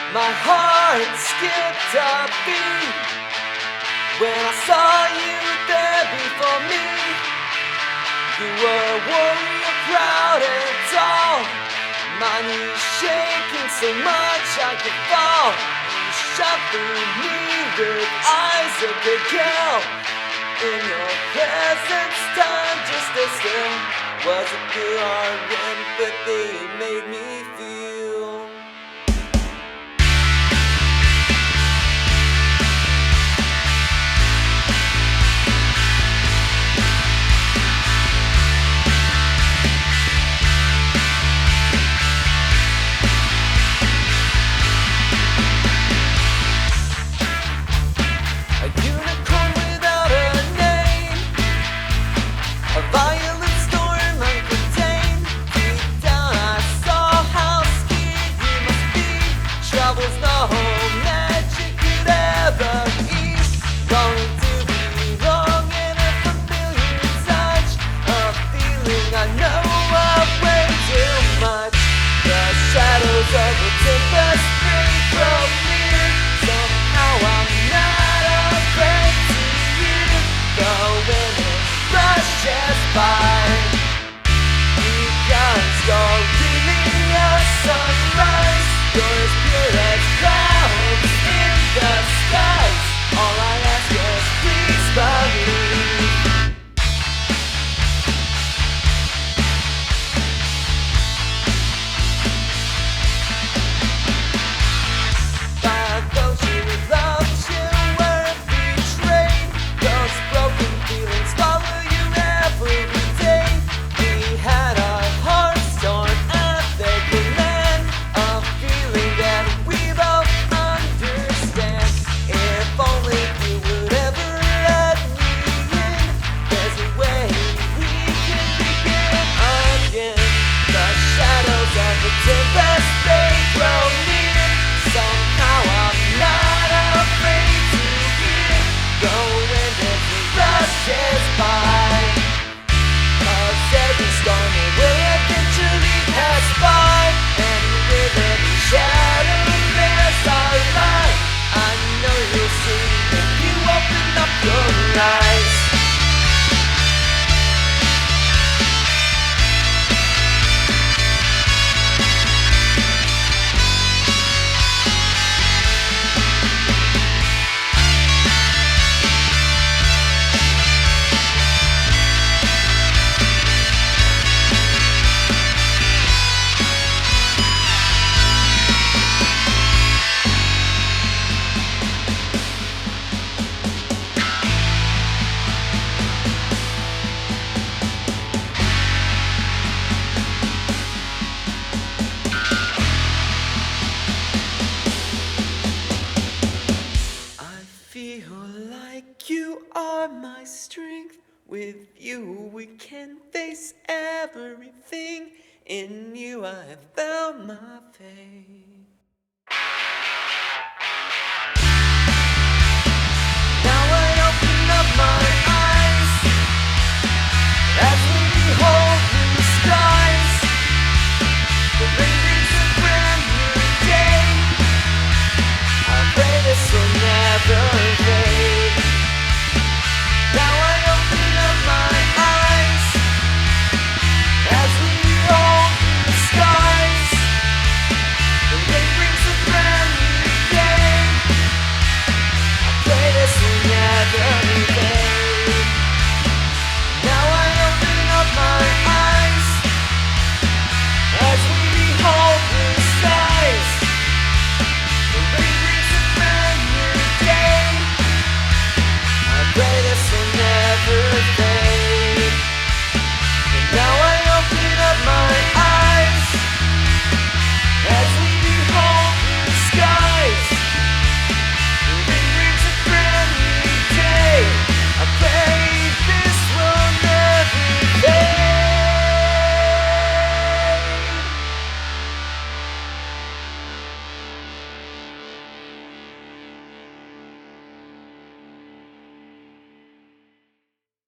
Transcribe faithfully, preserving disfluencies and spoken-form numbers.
My heart skipped a beat when I saw you there before me. You were a warrior, proud and tall. My knees shaking so much I could fall. You shot through me with eyes that could kill. In your presence, time just stood still. Was it your empathy made me feel? A unicorn without a name, a violent storm uncontained. Deep down I saw how scared you must be. Trouble's no magic could ever ease. Longing to belong in a familiar touch, a feeling I know of way too much. The shadows of the tempest they grow near. Somehow I'm not afraid to hear the wind rushes by, because you're really a sunrise. You're as pure as clouds in the skies. All I ask is please believe. By those you loved, you were betrayed. Those broken feelings follow you every day. We had our hearts torn at the command, a feeling that we both understand. If only you would ever let me in, there's a way we can begin again. The shadows of the tempest, they grow near. Somehow I'm not afraid to hear the wind as it rushes by, 'cause every storm will eventually pass by, and with every shadow there's a light. I know you'll see if you open up your eyes. I feel like you are my strength. With you we can face everything. In you I have found my faith.